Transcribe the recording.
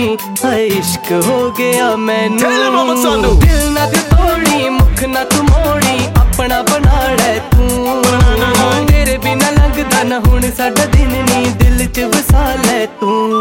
इश्क हो गया मैनू, दिल ना तू तोड़ी मुख ना तू मोड़ी, अपना बना ले तू। तेरे बिना लगदा ना हुण साडा दिन नी, दिल च वसा ले तू।